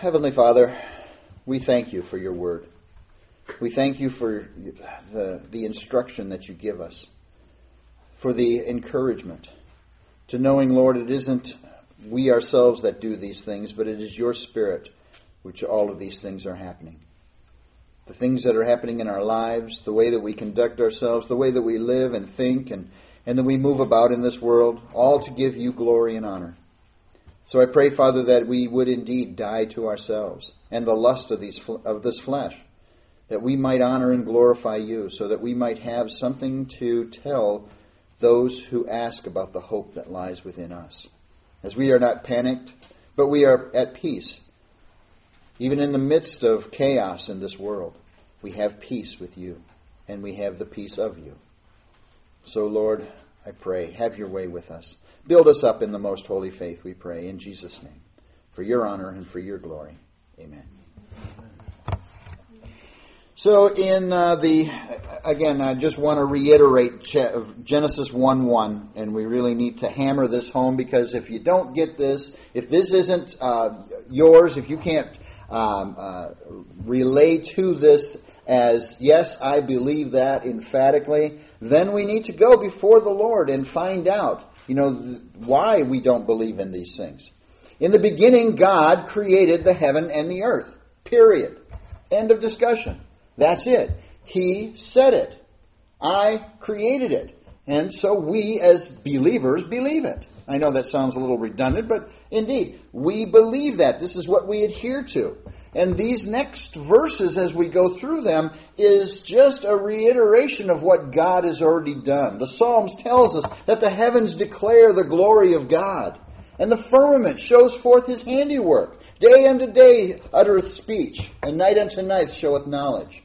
Heavenly Father, we thank you for your word. We thank you for the instruction that you give us, for the encouragement to knowing, Lord, it isn't we ourselves that do these things, but it is your Spirit which all of these things are happening. The things that are happening in our lives, the way that we conduct ourselves, the way that we live and think and that we move about in this world, all to give you glory and honor. So I pray, Father, that we would indeed die to ourselves and the lust of this flesh, that we might honor and glorify you, so that we might have something to tell those who ask about the hope that lies within us. As we are not panicked, but we are at peace. Even in the midst of chaos in this world, we have peace with you, and we have the peace of you. So, Lord, I pray, have your way with us. Build us up in the most holy faith, we pray, in Jesus' name, for your honor and for your glory. Amen. So again, I just want to reiterate Genesis 1:1, and we really need to hammer this home, because if you don't get this, if this isn't yours, if you can't relate to this as, yes, I believe that emphatically, then we need to go before the Lord and find out, why we don't believe in these things. In the beginning, God created the heaven and the earth. Period. End of discussion. That's it. He said it. I created it. And so we as believers believe it. I know that sounds a little redundant, but indeed, we believe that. This is what we adhere to. And these next verses, as we go through them, is just a reiteration of what God has already done. The Psalms tells us that the heavens declare the glory of God, and the firmament shows forth his handiwork. Day unto day uttereth speech, and night unto night showeth knowledge.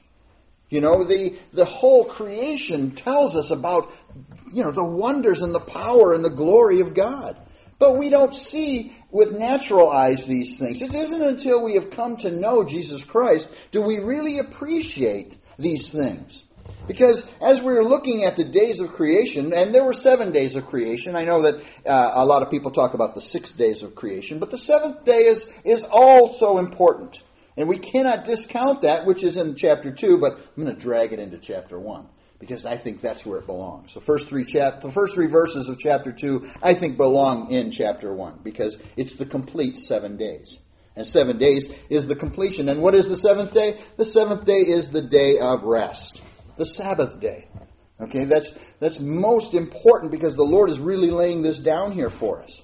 The whole creation tells us about, the wonders and the power and the glory of God. But we don't see with natural eyes these things. It isn't until we have come to know Jesus Christ do we really appreciate these things. Because as we're looking at the days of creation, and there were 7 days of creation, I know that a lot of people talk about the 6 days of creation, but the seventh day is also important. And we cannot discount that, which is in chapter 2, but I'm going to drag it into chapter 1. Because I think that's where it belongs. The first three verses of chapter 2, I think, belong in chapter 1. Because it's the complete 7 days. And 7 days is the completion. And what is the seventh day? The seventh day is the day of rest. The Sabbath day. Okay, that's most important, because the Lord is really laying this down here for us.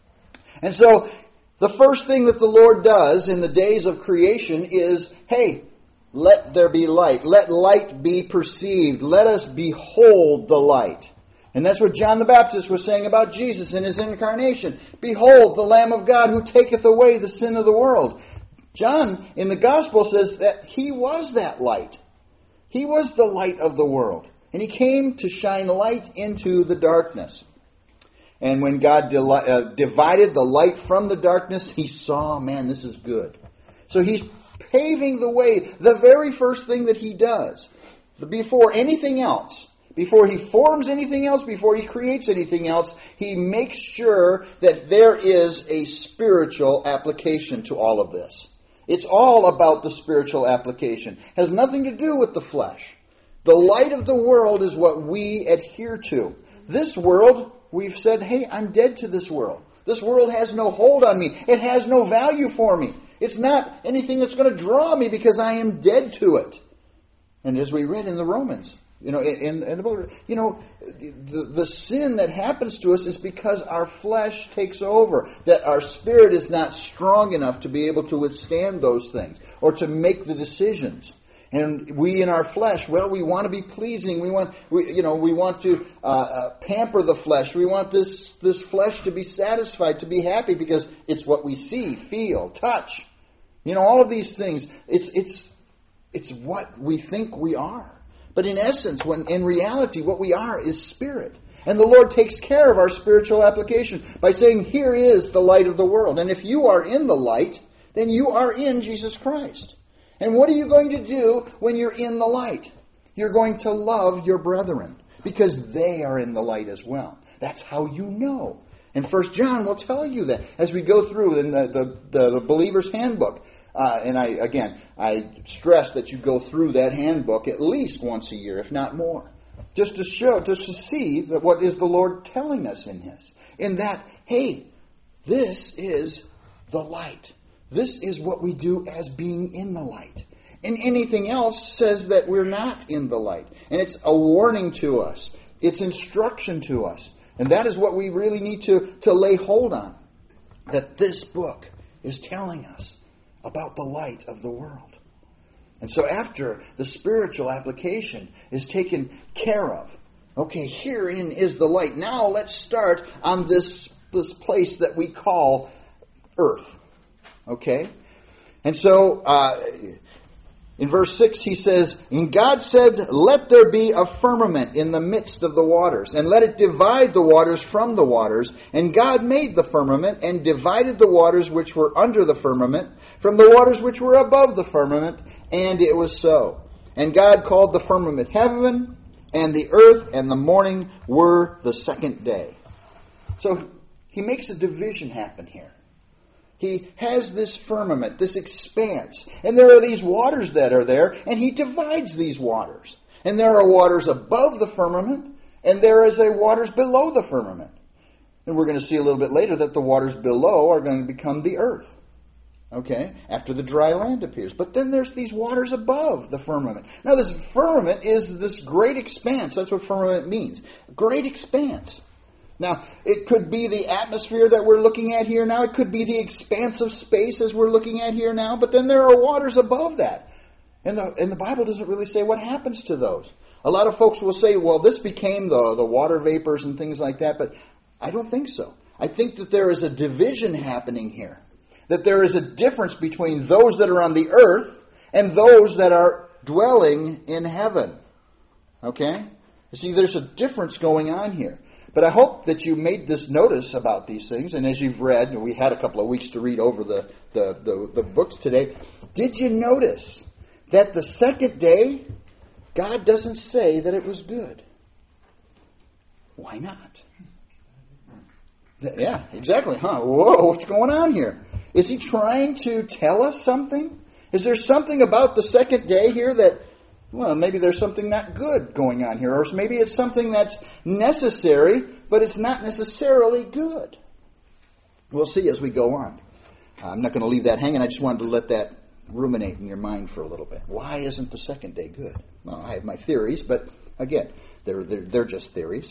And so, the first thing that the Lord does in the days of creation is, hey, let there be light. Let light be perceived. Let us behold the light. And that's what John the Baptist was saying about Jesus in his incarnation. Behold, the Lamb of God who taketh away the sin of the world. John in the Gospel says that he was that light. He was the light of the world. And he came to shine light into the darkness. And when God divided the light from the darkness, he saw, man, this is good. So he's paving the way, the very first thing that he does, before anything else, before he forms anything else, before he creates anything else, he makes sure that there is a spiritual application to all of this. It's all about the spiritual application. It has nothing to do with the flesh. The light of the world is what we adhere to. This world, we've said, hey, I'm dead to this world. This world has no hold on me. It has no value for me. It's not anything that's going to draw me, because I am dead to it. And as we read in the Romans, in the book, the sin that happens to us is because our flesh takes over, that our spirit is not strong enough to be able to withstand those things or to make the decisions. And we in our flesh, well, we want to be pleasing. We want to pamper the flesh. We want this flesh to be satisfied, to be happy, because it's what we see, feel, touch. All of these things. It's what we think we are. But in essence, in reality, what we are is spirit. And the Lord takes care of our spiritual application by saying, here is the light of the world. And if you are in the light, then you are in Jesus Christ. And what are you going to do when you're in the light? You're going to love your brethren, because they are in the light as well. That's how you know. And 1 John will tell you that as we go through in the believer's handbook. and I stress that you go through that handbook at least once a year, if not more, just to see that what is the Lord telling us in this. In that, hey, this is the light. This is what we do as being in the light. And anything else says that we're not in the light. And it's a warning to us. It's instruction to us. And that is what we really need to lay hold on. That this book is telling us about the light of the world. And so after the spiritual application is taken care of, okay, herein is the light. Now let's start on this place that we call earth. Okay? And so in verse 6 he says, "And God said, let there be a firmament in the midst of the waters, and let it divide the waters from the waters. And God made the firmament, and divided the waters which were under the firmament from the waters which were above the firmament. And it was so. And God called the firmament heaven, and the earth and the morning were the second day." So he makes a division happen here. He has this firmament, this expanse, and there are these waters that are there, and he divides these waters. And there are waters above the firmament, and there is waters below the firmament. And we're going to see a little bit later that the waters below are going to become the earth. Okay? After the dry land appears. But then there's these waters above the firmament. Now this firmament is this great expanse. That's what firmament means. Great expanse. Now, it could be the atmosphere that we're looking at here now. It could be the expanse of space as we're looking at here now. But then there are waters above that. And the Bible doesn't really say what happens to those. A lot of folks will say, well, this became the water vapors and things like that. But I don't think so. I think that there is a division happening here. That there is a difference between those that are on the earth and those that are dwelling in heaven. Okay? You see, there's a difference going on here. But I hope that you made this notice about these things. And as you've read, we had a couple of weeks to read over the books today. Did you notice that the second day, God doesn't say that it was good? Why not? Yeah, exactly. Whoa, what's going on here? Is he trying to tell us something? Is there something about the second day here that, well, maybe there's something not good going on here. Or maybe it's something that's necessary, but it's not necessarily good. We'll see as we go on. I'm not going to leave that hanging. I just wanted to let that ruminate in your mind for a little bit. Why isn't the second day good? Well, I have my theories, but again, they're just theories.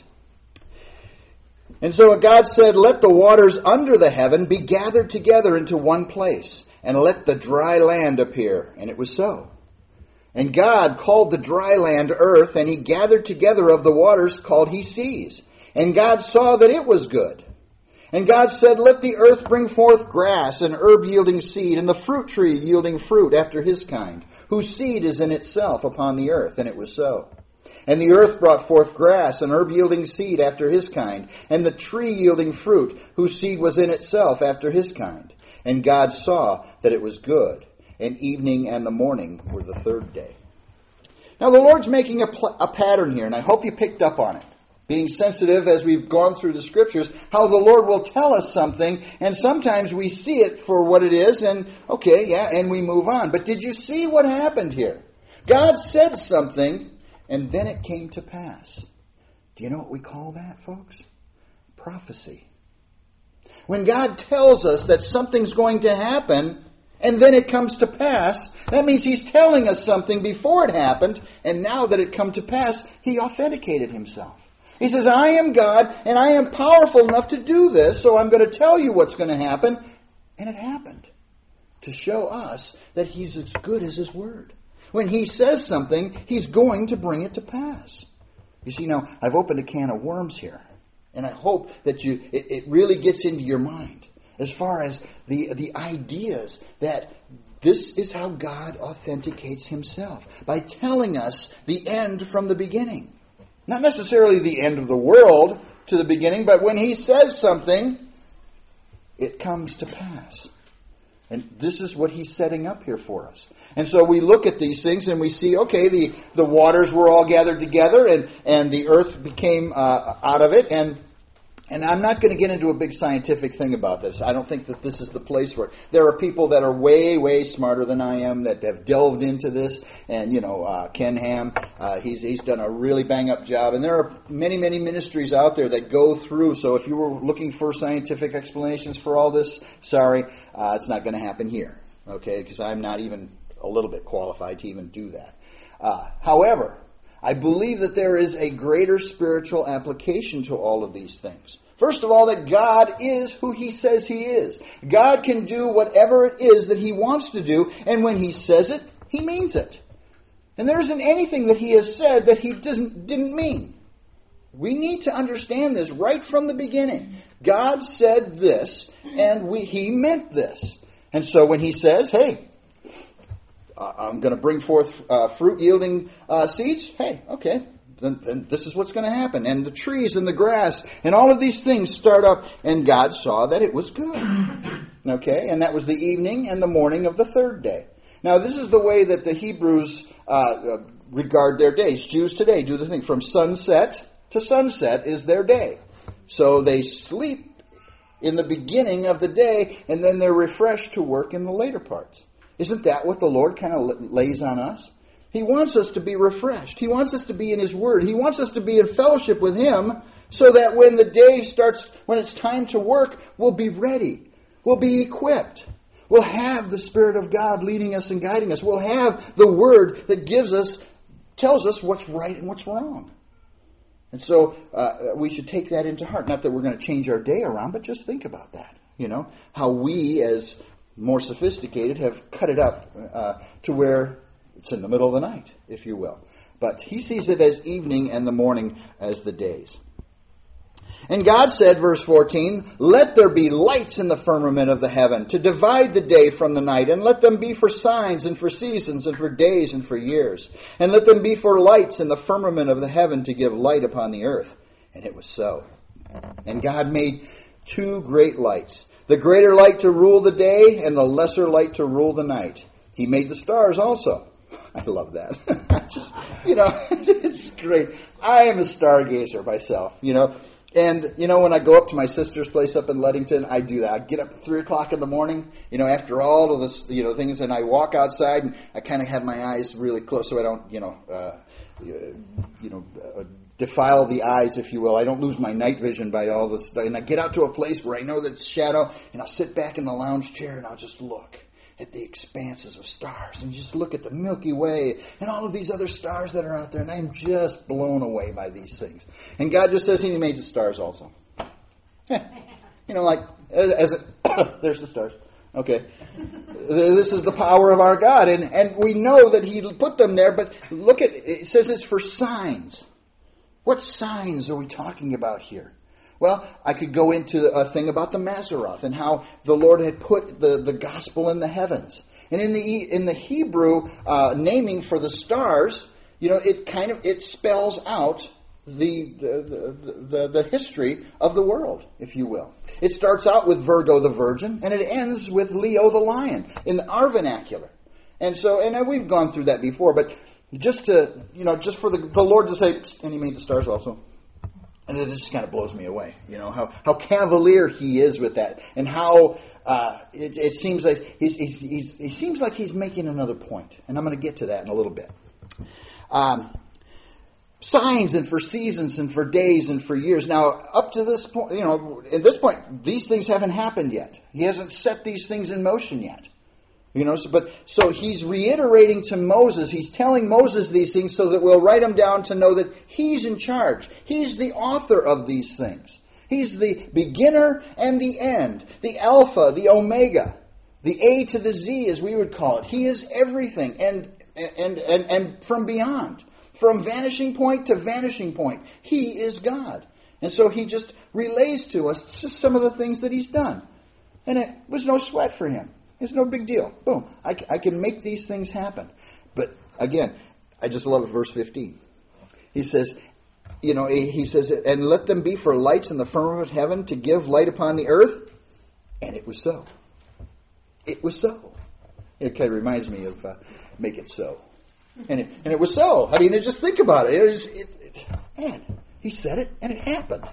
And so God said, let the waters under the heaven be gathered together into one place, and let the dry land appear. And it was so. And God called the dry land earth, and he gathered together of the waters called he seas. And God saw that it was good. And God said, let the earth bring forth grass, and herb yielding seed, and the fruit tree yielding fruit after his kind, whose seed is in itself upon the earth. And it was so. And the earth brought forth grass, and herb yielding seed after his kind, and the tree yielding fruit, whose seed was in itself after his kind. And God saw that it was good. And evening and the morning were the third day. Now the Lord's making a pattern here, and I hope you picked up on it. Being sensitive as we've gone through the Scriptures, how the Lord will tell us something, and sometimes we see it for what it is, and okay, yeah, and we move on. But did you see what happened here? God said something, and then it came to pass. Do you know what we call that, folks? Prophecy. When God tells us that something's going to happen, and then it comes to pass, that means he's telling us something before it happened, and now that it come to pass, he authenticated himself. He says, I am God, and I am powerful enough to do this, so I'm going to tell you what's going to happen. And it happened. To show us that he's as good as his word. When he says something, he's going to bring it to pass. You see, now, I've opened a can of worms here, and I hope that it really gets into your mind. As far as the ideas that this is how God authenticates himself. By telling us the end from the beginning. Not necessarily the end of the world to the beginning, but when he says something, it comes to pass. And this is what he's setting up here for us. And so we look at these things and we see, okay, the waters were all gathered together and the earth became out of it. And And I'm not going to get into a big scientific thing about this. I don't think that this is the place for it. There are people that are way, way smarter than I am that have delved into this. And, Ken Ham, he's done a really bang-up job. And there are many, many ministries out there that go through. So if you were looking for scientific explanations for all this, sorry, it's not going to happen here. Okay, because I'm not even a little bit qualified to even do that. However, I believe that there is a greater spiritual application to all of these things. First of all, that God is who He says He is. God can do whatever it is that He wants to do, and when He says it, He means it. And there isn't anything that He has said that He didn't mean. We need to understand this right from the beginning. God said this, and He meant this. And so when He says, hey, I'm going to bring forth fruit-yielding seeds. Hey, okay, then this is what's going to happen. And the trees and the grass and all of these things start up, and God saw that it was good. Okay, and that was the evening and the morning of the third day. Now, this is the way that the Hebrews regard their days. Jews today do the thing. From sunset to sunset is their day. So they sleep in the beginning of the day, and then they're refreshed to work in the later parts. Isn't that what the Lord kind of lays on us? He wants us to be refreshed. He wants us to be in His Word. He wants us to be in fellowship with Him so that when the day starts, when it's time to work, we'll be ready. We'll be equipped. We'll have the Spirit of God leading us and guiding us. We'll have the Word that tells us what's right and what's wrong. And so we should take that into heart. Not that we're going to change our day around, but just think about that. How we as more sophisticated have cut it up to where it's in the middle of the night, if you will. But He sees it as evening and the morning as the days. And God said, verse 14, let there be lights in the firmament of the heaven to divide the day from the night, and let them be for signs and for seasons and for days and for years. And let them be for lights in the firmament of the heaven to give light upon the earth. And it was so. And God made two great lights, the greater light to rule the day and the lesser light to rule the night. He made the stars also. I love that. It's great. I am a stargazer myself, And, when I go up to my sister's place up in Ludington, I do that. I get up at 3 o'clock in the morning, after all of this, things, and I walk outside, and I kind of have my eyes really close so I don't, defile the eyes, if you will. I don't lose my night vision by all this stuff. And I get out to a place where I know that it's shadow, and I'll sit back in the lounge chair, and I'll just look at the expanses of stars, and just look at the Milky Way, and all of these other stars that are out there, and I'm just blown away by these things. And God just says He made the stars also. There's the stars. Okay. This is the power of our God, and we know that He put them there, but look at it says it's for signs. What signs are we talking about here? Well, I could go into a thing about the Mazzaroth and how the Lord had put the gospel in the heavens. And in the Hebrew naming for the stars, it spells out the history of the world, if you will. It starts out with Virgo the Virgin, and it ends with Leo the Lion in our vernacular. And we've gone through that before, but just for the Lord to say, and He made the stars also. And it just kind of blows me away, how cavalier He is with that, and how it seems like he seems like He's making another point, and I'm going to get to that in a little bit. Signs and for seasons and for days and for years. Now, up to this point, at this point, these things haven't happened yet. He hasn't set these things in motion yet. So He's reiterating to Moses, He's telling Moses these things so that we'll write them down to know that He's in charge. He's the author of these things. He's the beginner and the end, the Alpha, the Omega, the A to the Z, as we would call it. He is everything and from beyond, from vanishing point to vanishing point. He is God. And so He just relays to us just some of the things that He's done. And it was no sweat for Him. It's no big deal. Boom. I can make these things happen. But again, I just love verse 15. He says, and let them be for lights in the firmament of heaven to give light upon the earth. And it was so. It was so. It kind of reminds me of Make It So. And it was so. Just think about it. Man, He said it and it happened.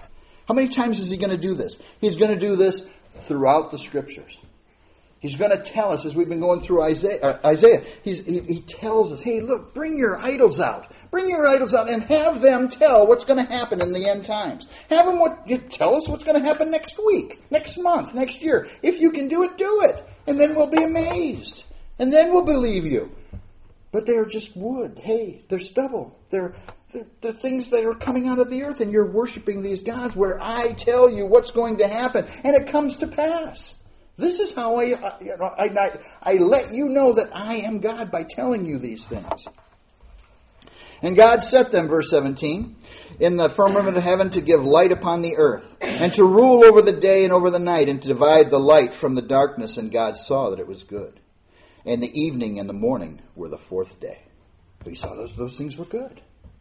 How many times is he going to do this? He's going to do this throughout the Scriptures. He's going to tell us, as we've been going through Isaiah, he tells us, hey, look, bring your idols out. Bring your idols out and have them tell what's going to happen in the end times. Have them tell us what's going to happen next week, next month, next year. If you can do it, do it. And then we'll be amazed. And then we'll believe you. But they're just wood. Hey, they're stubble. They're things that are coming out of the earth, and you're worshiping these gods where I tell you what's going to happen, and it comes to pass. This is how I let you know that I am God by telling you these things. And God set them, verse 17, in the firmament of heaven to give light upon the earth, and to rule over the day and over the night, and to divide the light from the darkness. And God saw that it was good. And the evening and the morning were the fourth day. So he saw those things were good.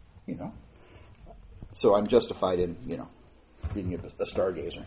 So I'm justified in, being a stargazer,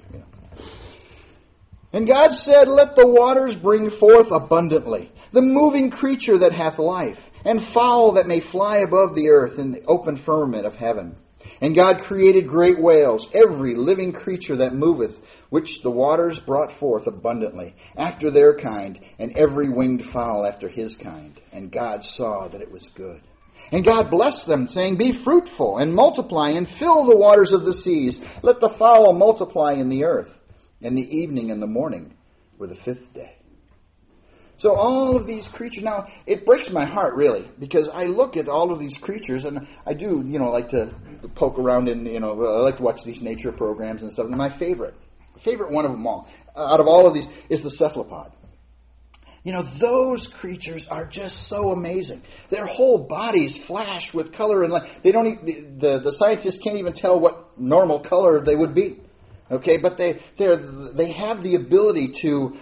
And God said, let the waters bring forth abundantly the moving creature that hath life, and fowl that may fly above the earth in the open firmament of heaven. And God created great whales, every living creature that moveth, which the waters brought forth abundantly, after their kind, and every winged fowl after his kind. And God saw that it was good. And God blessed them, saying, be fruitful, and multiply, and fill the waters of the seas. Let the fowl multiply in the earth. And the evening and the morning were the fifth day. So all of these creatures, now, it breaks my heart, really, because I look at all of these creatures, and I do, like to poke around in, I like to watch these nature programs and stuff. And my favorite one of them all, out of all of these, is the cephalopod. Those creatures are just so amazing. Their whole bodies flash with color and light. They don't the scientists can't even tell what normal color they would be. Okay, but they have the ability to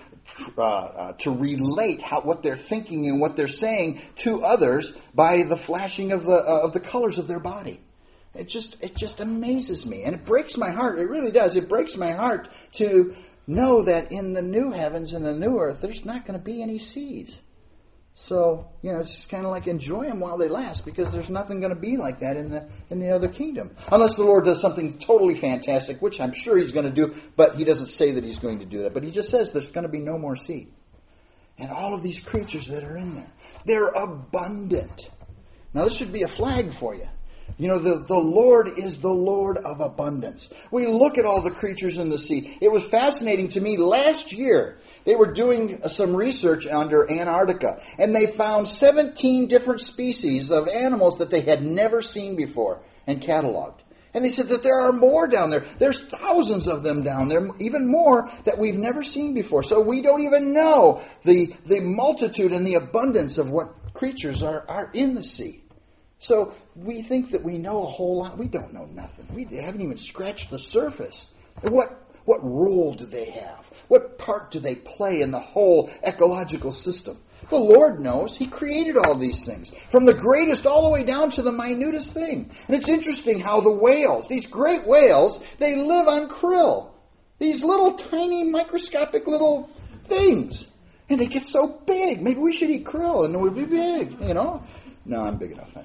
relate what they're thinking and what they're saying to others by the flashing of the colors of their body. It just amazes me, and it breaks my heart. It really does. It breaks my heart to know that in the new heavens and the new earth, there's not going to be any seas. So, it's just kind of like enjoy them while they last, because there's nothing going to be like that in the other kingdom. Unless the Lord does something totally fantastic, which I'm sure He's going to do, but He doesn't say that He's going to do that. But He just says there's going to be no more sea. And all of these creatures that are in there, they're abundant. Now, this should be a flag for you. The Lord is the Lord of abundance. We look at all the creatures in the sea. It was fascinating to me. Last year, they were doing some research under Antarctica, and they found 17 different species of animals that they had never seen before and cataloged. And they said that there are more down there. There's thousands of them down there, even more that we've never seen before. So we don't even know the multitude and the abundance of what creatures are in the sea. So we think that we know a whole lot. We don't know nothing. We haven't even scratched the surface. What role do they have? What part do they play in the whole ecological system? The Lord knows. He created all these things, from the greatest all the way down to the minutest thing. And it's interesting how the whales, these great whales, they live on krill. These little tiny microscopic little things. And they get so big. Maybe we should eat krill and we'll be big, No, I'm big enough.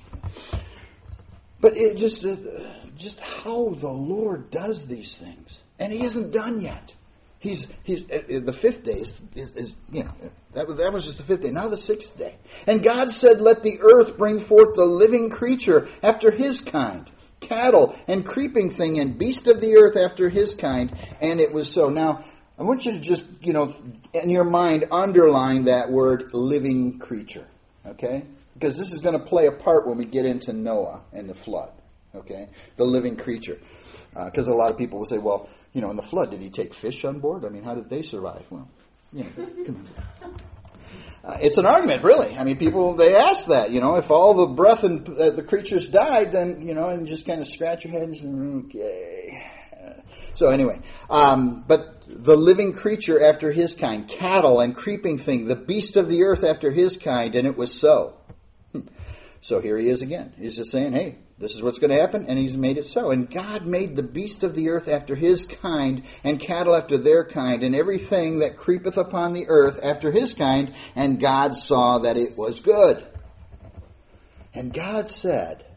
But it just how the Lord does these things. And He isn't done yet. He's the fifth day is that was just the fifth day. Now the sixth day. And God said, let the earth bring forth the living creature after his kind, cattle and creeping thing and beast of the earth after his kind. And it was so. Now, I want you to just, in your mind, underline that word living creature. Okay? Because this is going to play a part when we get into Noah and the flood. Okay? The living creature. Because a lot of people will say, well, in the flood, did he take fish on board? I mean, how did they survive? Well, come on. It's an argument, really. I mean, people, they ask that, if all the breath and the creatures died, then, and just kind of scratch your head and say, okay. So anyway, but the living creature after his kind, cattle and creeping thing, the beast of the earth after his kind, and it was so. So here he is again. He's just saying, hey, this is what's going to happen, and He's made it so. And God made the beast of the earth after his kind, and cattle after their kind, and everything that creepeth upon the earth after his kind, and God saw that it was good. And God said,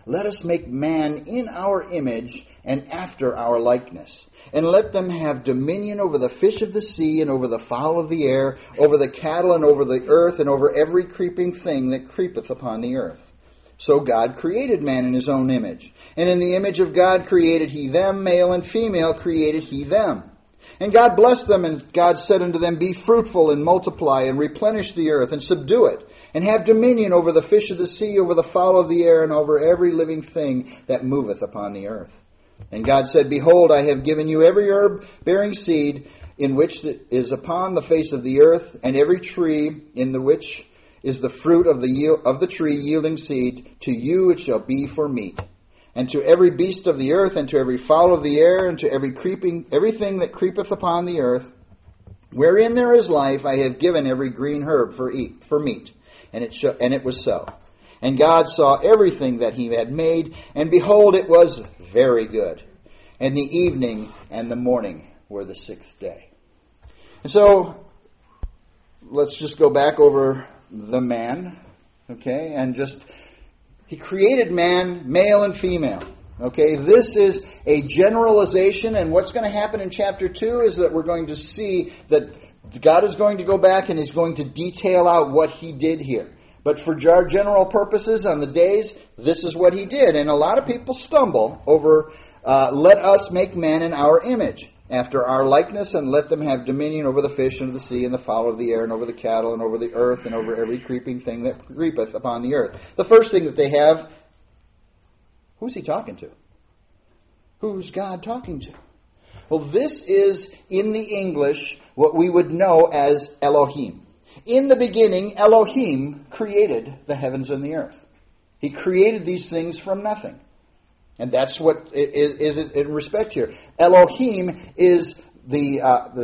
let us make man in our image and after our likeness. And let them have dominion over the fish of the sea, and over the fowl of the air, over the cattle, and over the earth, and over every creeping thing that creepeth upon the earth. So God created man in his own image. And in the image of God created he them, male and female created he them. And God blessed them, and God said unto them, Be fruitful, and multiply, and replenish the earth, and subdue it, and have dominion over the fish of the sea, over the fowl of the air, and over every living thing that moveth upon the earth. And God said, Behold, I have given you every herb bearing seed, in which is upon the face of the earth, and every tree in the which is the fruit of the tree yielding seed. To you it shall be for meat. And to every beast of the earth, and to every fowl of the air, and to everything that creepeth upon the earth, wherein there is life, I have given every green herb for meat. And it was so. And God saw everything that he had made, and behold, it was very good. And the evening and the morning were the sixth day. And so, let's just go back over the man, okay, and he created man, male and female. Okay, this is a generalization, and what's going to happen in chapter 2 is that we're going to see that God is going to go back and he's going to detail out what he did here. But for our general purposes on the days, this is what he did. And a lot of people stumble over, let us make man in our image, after our likeness, and let them have dominion over the fish and the sea and the fowl of the air, and over the cattle, and over the earth, and over every creeping thing that creepeth upon the earth. The first thing that they have, who's he talking to? Who's God talking to? Well, this is, in the English, what we would know as Elohim. In the beginning, Elohim created the heavens and the earth. He created these things from nothing. And that's what is in respect here. Elohim is the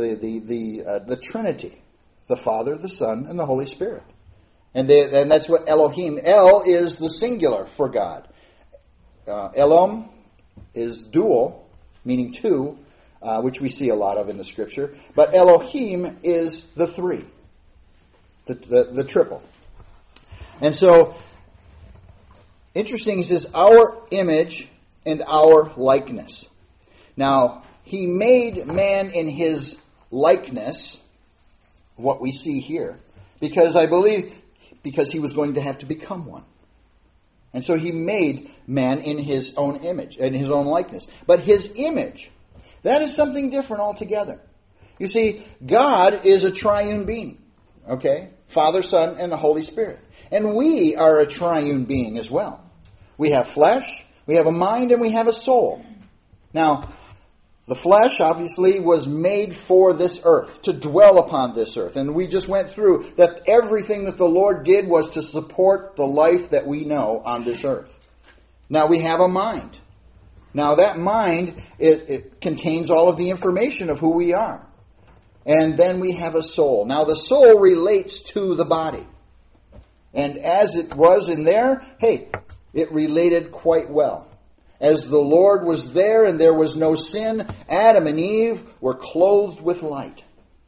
Trinity, the Father, the Son, and the Holy Spirit. And that's what Elohim. El is the singular for God. Elom is dual, meaning two, which we see a lot of in the Scripture. But Elohim is the three, the triple. And so, interesting, he says, our image and our likeness. Now, he made man in his likeness, what we see here, because he was going to have to become one. And so he made man in his own image, in his own likeness. But his image, that is something different altogether. You see, God is a triune being. Okay? Father, Son, and the Holy Spirit. And we are a triune being as well. We have flesh, we have a mind, and we have a soul. Now, the flesh, obviously, was made for this earth, to dwell upon this earth. And we just went through that everything that the Lord did was to support the life that we know on this earth. Now, we have a mind. Now, that mind, it contains all of the information of who we are. And then we have a soul. Now, the soul relates to the body. And as it was in there, hey, it related quite well. As the Lord was there and there was no sin, Adam and Eve were clothed with light.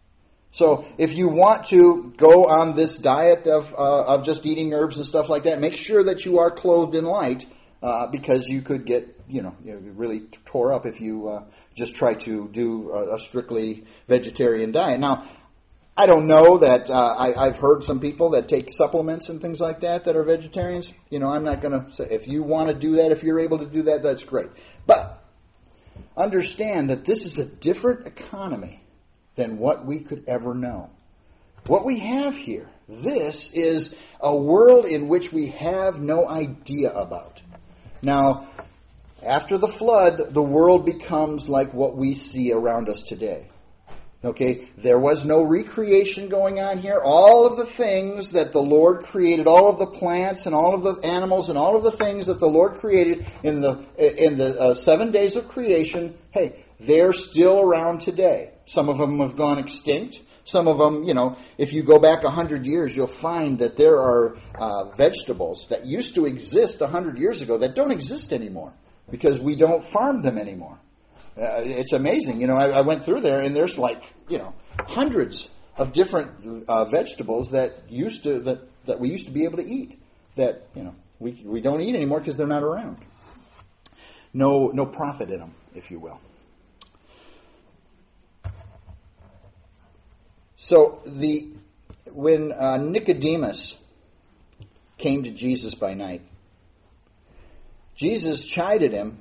So if you want to go on this diet of just eating herbs and stuff like that, make sure that you are clothed in light, because you could get really tore up if you just try to do a strictly vegetarian diet. Now, I don't know that I've heard some people that take supplements and things like that are vegetarians. I'm not going to say, if you want to do that, if you're able to do that, that's great. But understand that this is a different economy than what we could ever know. What we have here, this is a world in which we have no idea about. Now, after the flood, the world becomes like what we see around us today. Okay, there was no recreation going on here. All of the things that the Lord created, all of the plants and all of the animals and all of the things that the Lord created in the 7 days of creation, hey, they're still around today. Some of them have gone extinct. Some of them, if you go back 100 years, you'll find that there are vegetables that used to exist 100 years ago that don't exist anymore because we don't farm them anymore. It's amazing. I went through there, and there's hundreds of different vegetables that we used to be able to eat that We don't eat anymore because they're not around. No profit in them, if you will. So when Nicodemus came to Jesus by night, Jesus chided him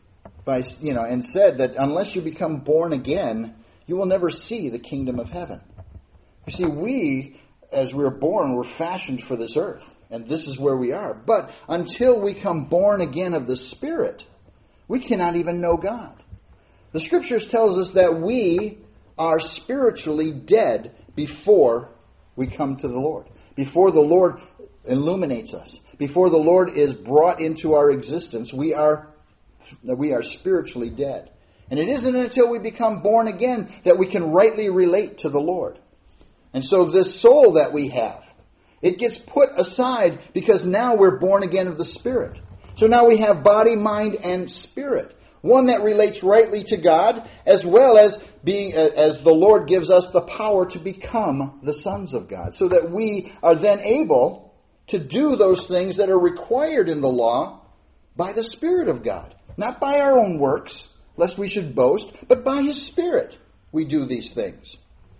and said that unless you become born again, you will never see the kingdom of heaven. You see, we, as we're born, we're fashioned for this earth, and this is where we are. But until we come born again of the Spirit, we cannot even know God. The Scriptures tells us that we are spiritually dead before we come to the Lord, before the Lord illuminates us, before the Lord is brought into our existence. We are spiritually dead. And it isn't until we become born again that we can rightly relate to the Lord. And so this soul that we have, it gets put aside because now we're born again of the Spirit. So now we have body, mind, and spirit. One that relates rightly to God, as well as being, as the Lord gives us the power to become the sons of God. So that we are then able to do those things that are required in the law by the Spirit of God. Not by our own works, lest we should boast, but by His Spirit we do these things.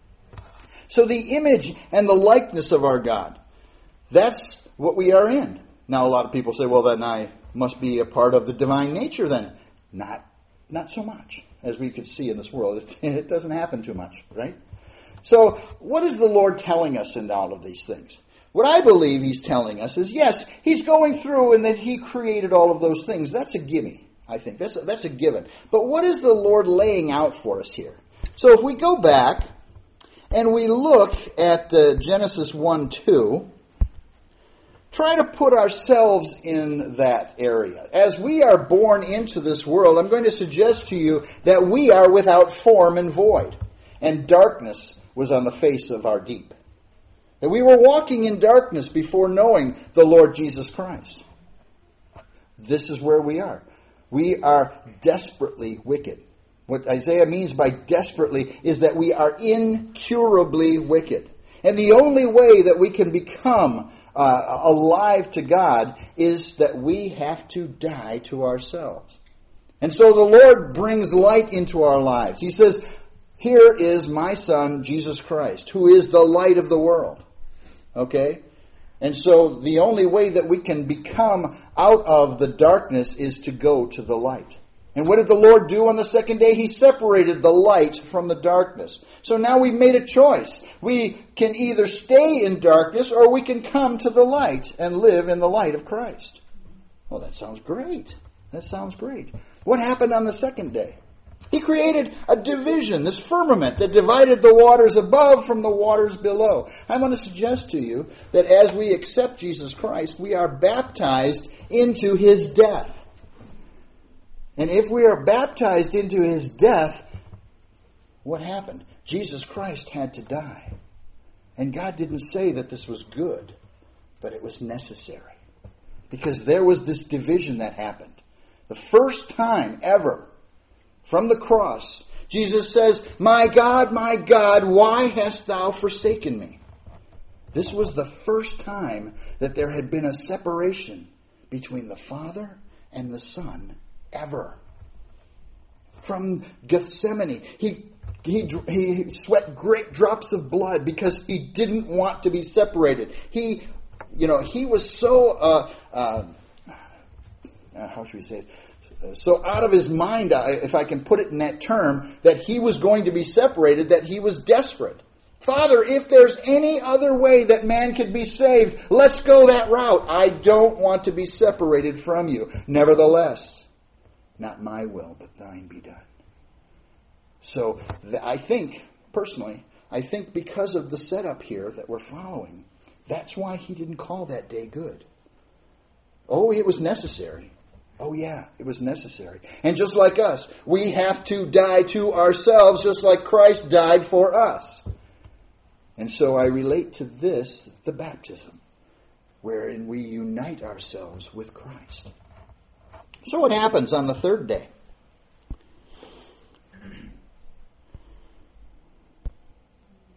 So the image and the likeness of our God, that's what we are in. Now a lot of people say, well, then I must be a part of the divine nature then. Not so much, as we could see in this world. It doesn't happen too much, right? So what is the Lord telling us in all of these things? What I believe He's telling us is, yes, He's going through and that He created all of those things. That's a gimme, I think. That's a given. But what is the Lord laying out for us here? So if we go back and we look at Genesis 1:2, try to put ourselves in that area. As we are born into this world, I'm going to suggest to you that we are without form and void, and darkness was on the face of our deep. That we were walking in darkness before knowing the Lord Jesus Christ. This is where we are. We are desperately wicked. What Isaiah means by desperately is that we are incurably wicked. And the only way that we can become alive to God is that we have to die to ourselves. And so the Lord brings light into our lives. He says, here is my Son, Jesus Christ, who is the light of the world. Okay? And so the only way that we can become out of the darkness is to go to the light. And what did the Lord do on the second day? He separated the light from the darkness. So now we've made a choice. We can either stay in darkness or we can come to the light and live in the light of Christ. Well, that sounds great. That sounds great. What happened on the second day? He created a division, this firmament that divided the waters above from the waters below. I want to suggest to you that as we accept Jesus Christ, we are baptized into His death. And if we are baptized into His death, what happened? Jesus Christ had to die. And God didn't say that this was good, but it was necessary. Because there was this division that happened. The first time ever from the cross, Jesus says, my God, why hast thou forsaken me? This was the first time that there had been a separation between the Father and the Son ever. From Gethsemane, he sweat great drops of blood because he didn't want to be separated. He was so how should we say it? So out of his mind, if I can put it in that term, that he was going to be separated, that he was desperate. Father, if there's any other way that man could be saved, let's go that route. I don't want to be separated from you. Nevertheless, not my will, but thine be done. So I think, personally, because of the setup here that we're following, that's why he didn't call that day good. Oh, it was necessary. Oh yeah, it was necessary. And just like us, we have to die to ourselves just like Christ died for us. And so I relate to this, the baptism, wherein we unite ourselves with Christ. So what happens on the third day?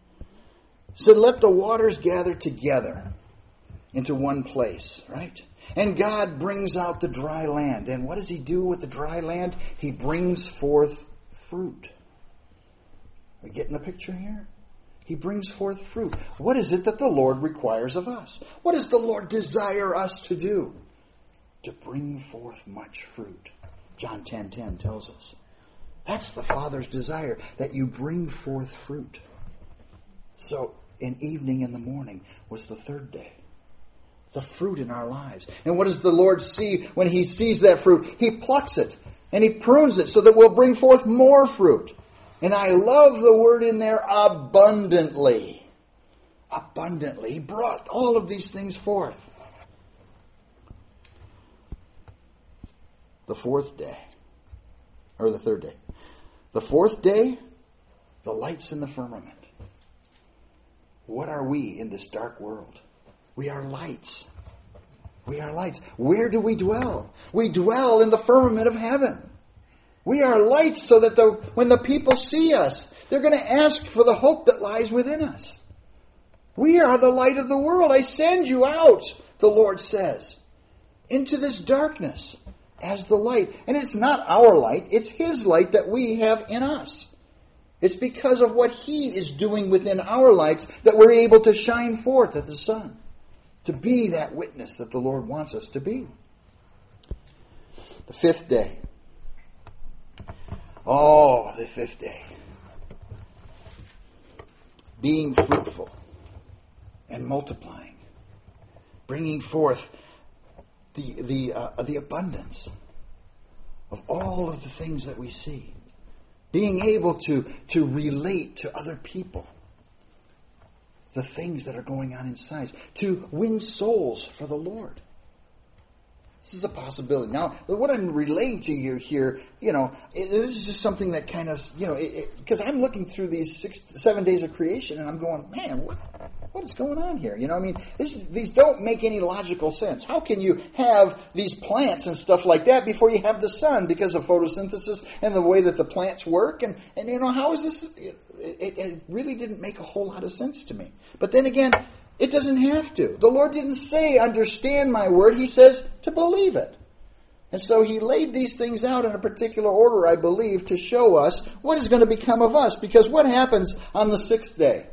So let the waters gather together into one place, right? And God brings out the dry land. And what does He do with the dry land? He brings forth fruit. Are we getting the picture here? He brings forth fruit. What is it that the Lord requires of us? What does the Lord desire us to do? To bring forth much fruit. John 10:10 tells us. That's the Father's desire, that you bring forth fruit. So, in evening and the morning was the third day. The fruit in our lives. And what does the Lord see when He sees that fruit? He plucks it and He prunes it so that we'll bring forth more fruit. And I love the word in there, abundantly. Abundantly. He brought all of these things forth. The fourth day. Or the third day. The fourth day, the lights in the firmament. What are we in this dark world? We are lights. We are lights. Where do we dwell? We dwell in the firmament of heaven. We are lights so that when the people see us, they're going to ask for the hope that lies within us. We are the light of the world. I send you out, the Lord says, into this darkness as the light. And it's not our light, it's His light that we have in us. It's because of what He is doing within our lights that we're able to shine forth as the sun. To be that witness that the Lord wants us to be. The fifth day. Oh, the fifth day. Being fruitful and multiplying. Bringing forth the abundance of all of the things that we see. Being able to relate to other people. The things that are going on inside. To win souls for the Lord. This is a possibility. Now, what I'm relaying to you here, this is just something that kind of, because I'm looking through these 7 days of creation and I'm going, man, what is going on here? These don't make any logical sense. How can you have these plants and stuff like that before you have the sun because of photosynthesis and the way that the plants work? And how is this? It really didn't make a whole lot of sense to me. But then again, it doesn't have to. The Lord didn't say, understand my word. He says to believe it. And so He laid these things out in a particular order, I believe, to show us what is going to become of us. Because what happens on the sixth day?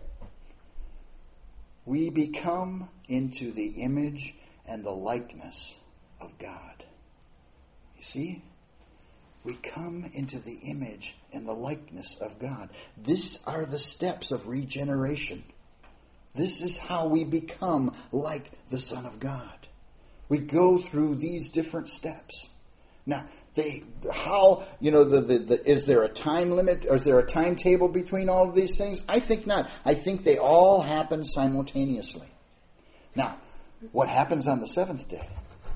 We become into the image and the likeness of God. You see? We come into the image and the likeness of God. These are the steps of regeneration. This is how we become like the Son of God. We go through these different steps. Now, is there a time limit? Or is there a timetable between all of these things? I think not. I think they all happen simultaneously. Now, what happens on the seventh day?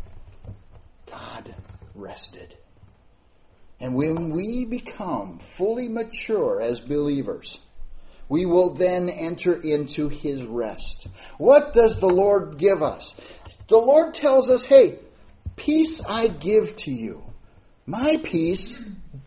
God rested. And when we become fully mature as believers, we will then enter into His rest. What does the Lord give us? The Lord tells us, hey, peace I give to you. My peace,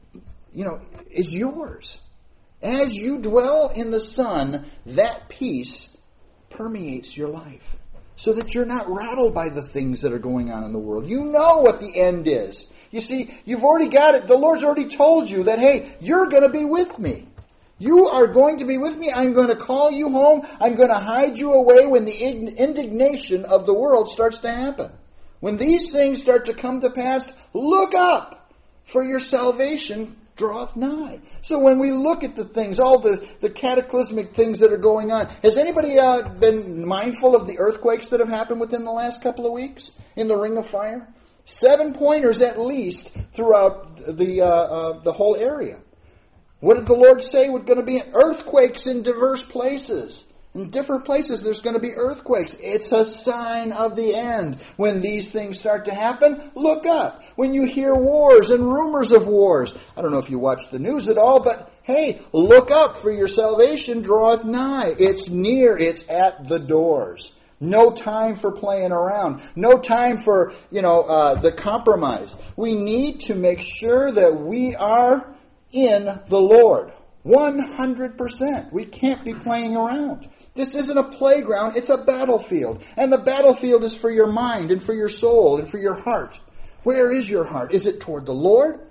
is yours. As you dwell in the Son, that peace permeates your life. So that you're not rattled by the things that are going on in the world. You know what the end is. You see, you've already got it. The Lord's already told you that, hey, you're going to be with me. You are going to be with me. I'm going to call you home. I'm going to hide you away when the indignation of the world starts to happen. When these things start to come to pass, look up, for your salvation draweth nigh. So when we look at the things, all the cataclysmic things that are going on, has anybody been mindful of the earthquakes that have happened within the last couple of weeks in the Ring of Fire? 7 pointers at least throughout the whole area. What did the Lord say was going to be? Earthquakes in diverse places. In different places there's going to be earthquakes. It's a sign of the end. When these things start to happen, look up. When you hear wars and rumors of wars. I don't know if you watch the news at all, but hey, look up, for your salvation draweth nigh. It's near. It's at the doors. No time for playing around. No time for, the compromise. We need to make sure that we are in the Lord. 100%. We can't be playing around. This isn't a playground, it's a battlefield. And the battlefield is for your mind and for your soul and for your heart. Where is your heart? Is it toward the Lord?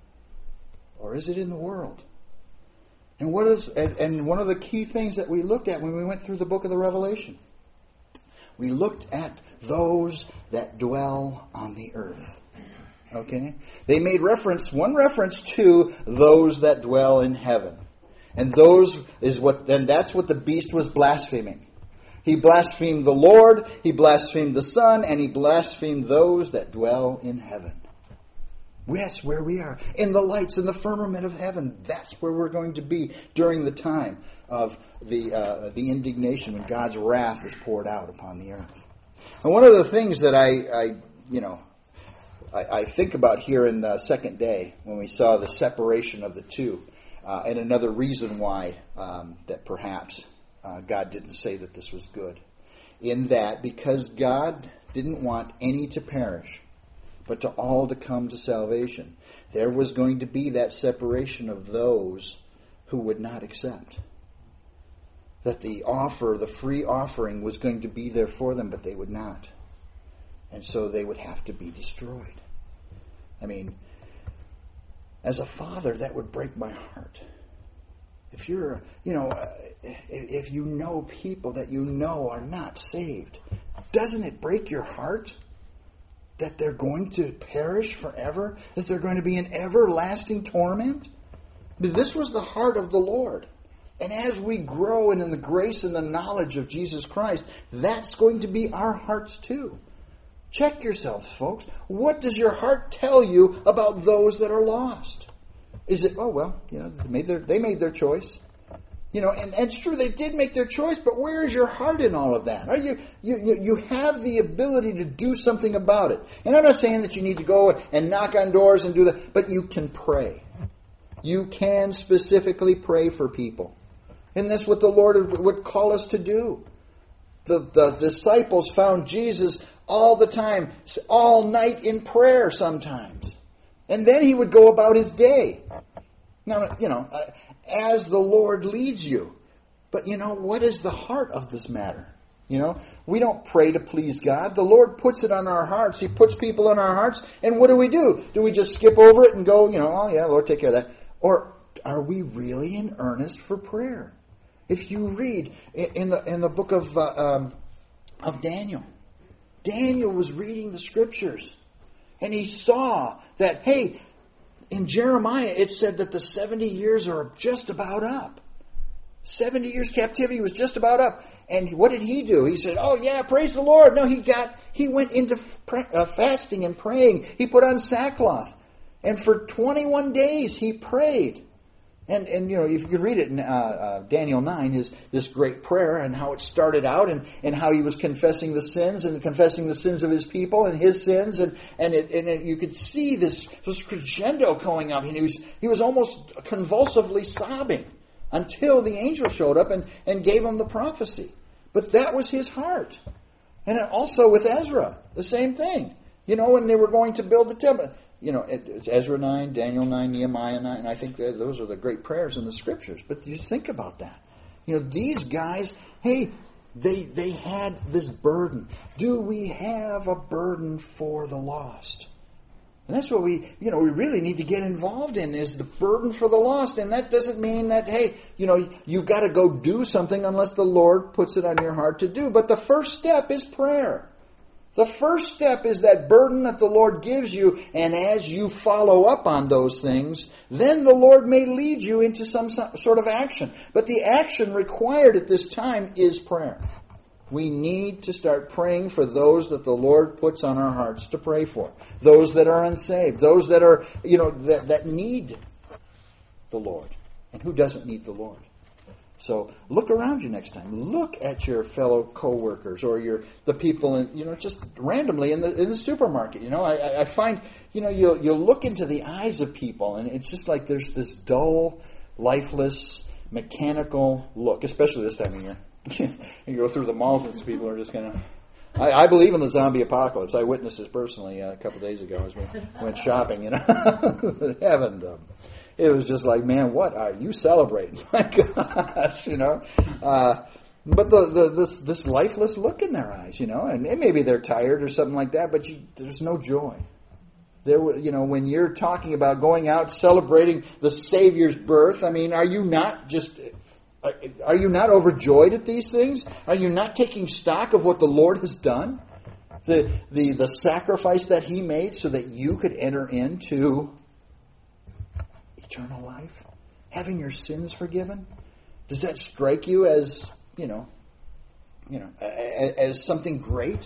Or is it in the world? And one of the key things that we looked at when we went through the book of the Revelation, we looked at those that dwell on the earth. Okay? They made one reference to those that dwell in heaven. And that's what the beast was blaspheming. He blasphemed the Lord, he blasphemed the Son, and he blasphemed those that dwell in heaven. That's where we are. In the lights, in the firmament of heaven. That's where we're going to be during the time of the indignation when God's wrath is poured out upon the earth. And one of the things that I think about here in the second day, when we saw the separation of the two, and another reason why that perhaps God didn't say that this was good, in that because God didn't want any to perish, but to all to come to salvation, there was going to be that separation of those who would not accept. That the free offering was going to be there for them, but they would not. And so they would have to be destroyed. I mean, as a father, that would break my heart. If if you know people that you know are not saved, doesn't it break your heart that they're going to perish forever? That they're going to be in everlasting torment? But this was the heart of the Lord. And as we grow in the grace and the knowledge of Jesus Christ, that's going to be our hearts too. Check yourselves, folks. What does your heart tell you about those that are lost? Is it, they made their choice. And it's true, they did make their choice, but where is your heart in all of that? Are you have the ability to do something about it. And I'm not saying that you need to go and knock on doors and do that, but you can pray. You can specifically pray for people. And that's what the Lord would call us to do. The disciples found Jesus all the time, all night in prayer sometimes. And then he would go about his day. Now, as the Lord leads you. But what is the heart of this matter? We don't pray to please God. The Lord puts it on our hearts. He puts people on our hearts. And what do? Do we just skip over it and go, oh yeah, Lord, take care of that? Or are we really in earnest for prayer? If you read in the book of Daniel, Daniel was reading the scriptures. And he saw that, hey, in Jeremiah it said that the 70 years are just about up. 70 years captivity was just about up. And what did he do? He said, oh yeah, praise the Lord. No, he went into fasting and praying. He put on sackcloth. And for 21 days he prayed. And if you could read it in Daniel 9, this great prayer and how it started out and how he was confessing the sins of his people and his sins and you could see this crescendo going up, and he was almost convulsively sobbing until the angel showed up and gave him the prophecy. But that was his heart. And also with Ezra, the same thing. When they were going to build the temple. It's Ezra 9, Daniel 9, Nehemiah 9, and I think those are the great prayers in the scriptures. But you think about that. These guys, hey, they had this burden. Do we have a burden for the lost? And that's what we really need to get involved in, is the burden for the lost. And that doesn't mean that, hey, you've got to go do something unless the Lord puts it on your heart to do. But the first step is prayer. The first step is that burden that the Lord gives you, and as you follow up on those things, then the Lord may lead you into some sort of action. But the action required at this time is prayer. We need to start praying for those that the Lord puts on our hearts to pray for. Those that are unsaved. Those that are, that need the Lord. And who doesn't need the Lord? So look around you next time. Look at your fellow co-workers or the people in, just randomly in the supermarket. I find, you'll look into the eyes of people, and it's just like there's this dull, lifeless, mechanical look, especially this time of year. You go through the malls and people are just kind of... I believe in the zombie apocalypse. I witnessed this personally a couple of days ago as we went shopping. Heaven. It was just like, man, what are you celebrating? My gosh, But this lifeless look in their eyes, and maybe they're tired or something like that, but there's no joy. When you're talking about going out celebrating the Savior's birth, are you not overjoyed at these things? Are you not taking stock of what the Lord has done? The sacrifice that He made so that you could enter into eternal life, having your sins forgiven? Does that strike you as as something great?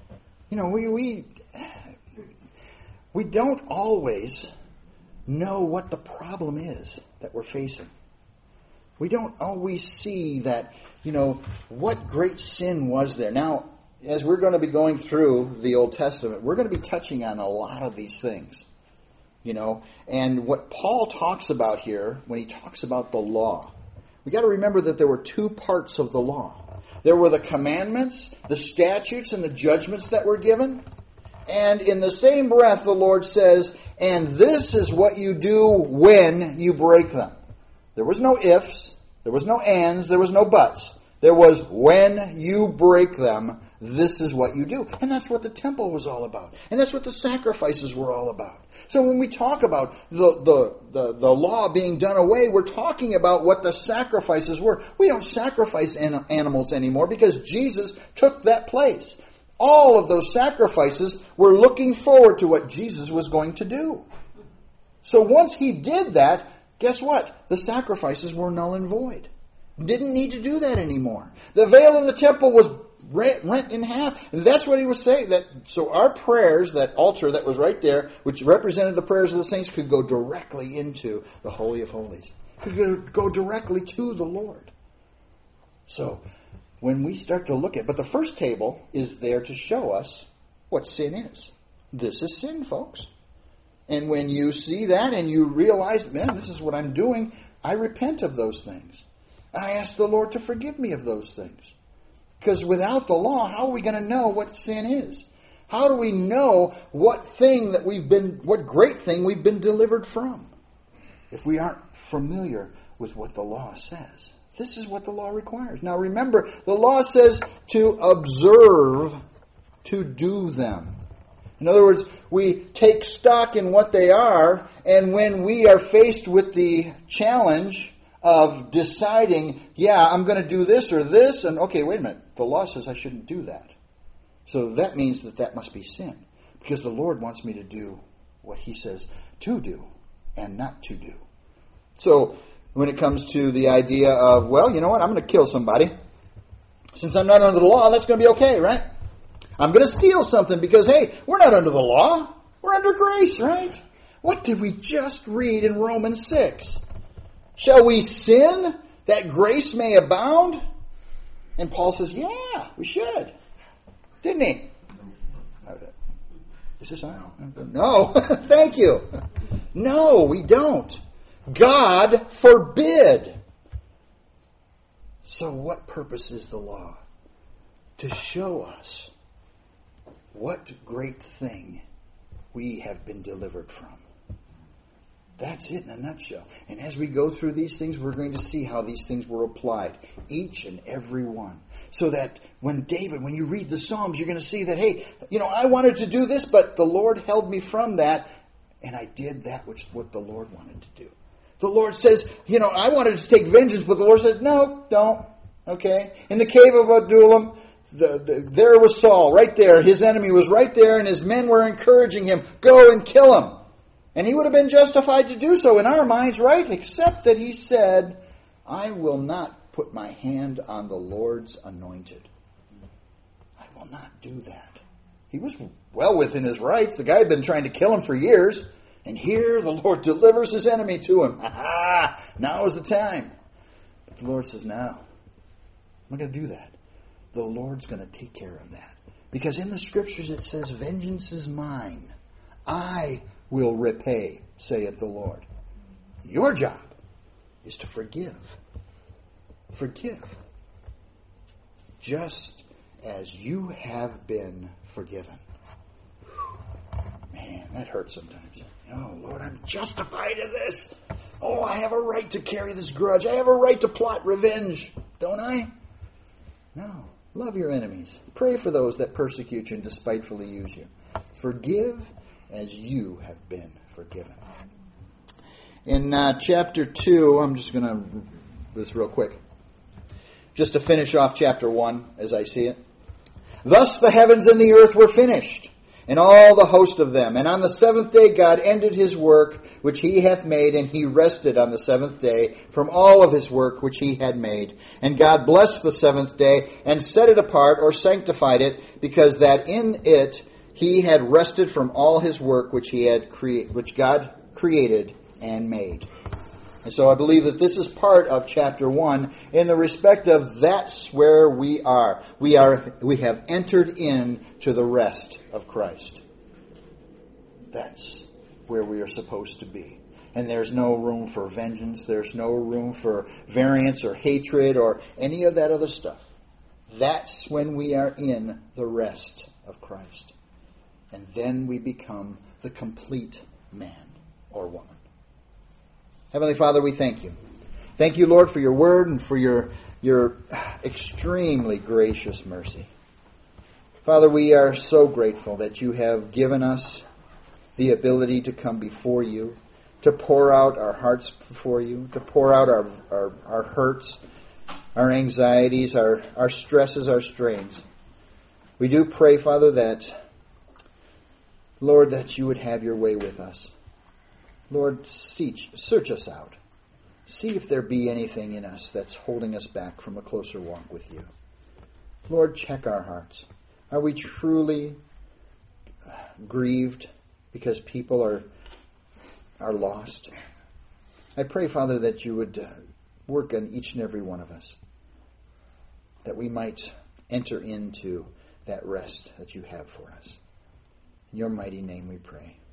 We don't always know what the problem is that we're facing. We don't always see that, what great sin was there. Now, as we're going to be going through the Old Testament, we're going to be touching on a lot of these things. And what Paul talks about here, when he talks about the law, we got to remember that there were two parts of the law. There were the commandments, the statutes, and the judgments that were given. And in the same breath, the Lord says, and this is what you do when you break them. There was no ifs, there was no ands, there was no buts. There was when you break them, this is what you do. And that's what the temple was all about. And that's what the sacrifices were all about. So when we talk about the law being done away, we're talking about what the sacrifices were. We don't sacrifice animals anymore because Jesus took that place. All of those sacrifices were looking forward to what Jesus was going to do. So once He did that, guess what? The sacrifices were null and void. Didn't need to do that anymore. The veil in the temple was rent in half. And that's what He was saying. So our prayers, that altar that was right there, which represented the prayers of the saints, could go directly into the Holy of Holies. Could go directly to the Lord. So when we start to look at, but the first table is there to show us what sin is. This is sin, folks. And when you see that and you realize, man, this is what I'm doing, I repent of those things. I ask the Lord to forgive me of those things. Because without the law, how are we going to know what sin is? How do we know what great thing we've been delivered from? If we aren't familiar with what the law says. This is what the law requires. Now remember, the law says to observe, to do them. In other words, we take stock in what they are, and when we are faced with the challenge of deciding, I'm going to do this or this, and okay, wait a minute, the law says I shouldn't do that. So that means that must be sin, because the Lord wants me to do what He says to do and not to do. So when it comes to the idea of, well, you know what, I'm going to kill somebody. Since I'm not under the law, that's going to be okay, right? I'm going to steal something because, hey, we're not under the law. We're under grace, right? What did we just read in Romans 6? Shall we sin that grace may abound? And Paul says, yeah, we should. Didn't he? Is this on? No. Thank you. No, we don't. God forbid. So what purpose is the law? To show us what great thing we have been delivered from. That's it in a nutshell. And as we go through these things, we're going to see how these things were applied. Each and every one. So that when you read the Psalms, you're going to see that, hey, I wanted to do this, but the Lord held me from that, and I did what the Lord wanted to do. The Lord says, I wanted to take vengeance, but the Lord says, no, don't. Okay? In the cave of Adullam, there was Saul, right there. His enemy was right there, and his men were encouraging him, go and kill him. And he would have been justified to do so in our minds, right? Except that he said, I will not put my hand on the Lord's anointed. I will not do that. He was well within his rights. The guy had been trying to kill him for years. And here the Lord delivers his enemy to him. Aha! Now is the time. But the Lord says, no, I'm not going to do that. The Lord's going to take care of that. Because in the Scriptures it says, vengeance is mine. I will repay, saith the Lord. Your job is to forgive. Forgive. Just as you have been forgiven. Man, that hurts sometimes. Oh, Lord, I'm justified in this. Oh, I have a right to carry this grudge. I have a right to plot revenge, don't I? No. Love your enemies. Pray for those that persecute you and despitefully use you. Forgive as you have been forgiven. In chapter 2, I'm just going to do this real quick. Just to finish off chapter 1 as I see it. Thus the heavens and the earth were finished, and all the host of them. And on the seventh day God ended his work which he hath made, and he rested on the seventh day from all of his work which he had made. And God blessed the seventh day, and set it apart, or sanctified it, because that in it he had rested from all his work which which God created and made. And so I believe that this is part of chapter 1 in the respect of that's where we are. We have entered into the rest of Christ. That's where we are supposed to be. And there's no room for vengeance. There's no room for variance or hatred or any of that other stuff. That's when we are in the rest of Christ. And then we become the complete man or woman. Heavenly Father, we thank you. Thank you, Lord, for your word and for your extremely gracious mercy. Father, we are so grateful that you have given us the ability to come before you, to pour out our hearts before you, to pour out our hurts, our anxieties, our stresses, our strains. We do pray, Father, that, Lord, that you would have your way with us. Lord, search us out. See if there be anything in us that's holding us back from a closer walk with you. Lord, check our hearts. Are we truly grieved because people are lost? I pray, Father, that you would work on each and every one of us, that we might enter into that rest that you have for us. In your mighty name we pray.